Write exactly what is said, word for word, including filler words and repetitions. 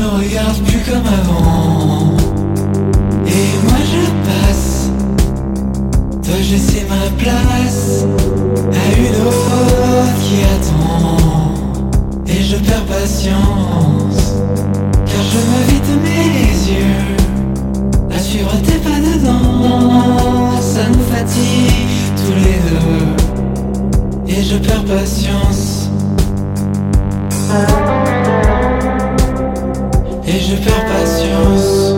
regarde plus comme avant. Et moi je passe, dois-je laisser ma place à une autre qui attend? Et je perds patience, car je me vide mes yeux à suivre tes pas dedans. Ça nous fatigue tous les deux, et je perds patience. Et je perds patience.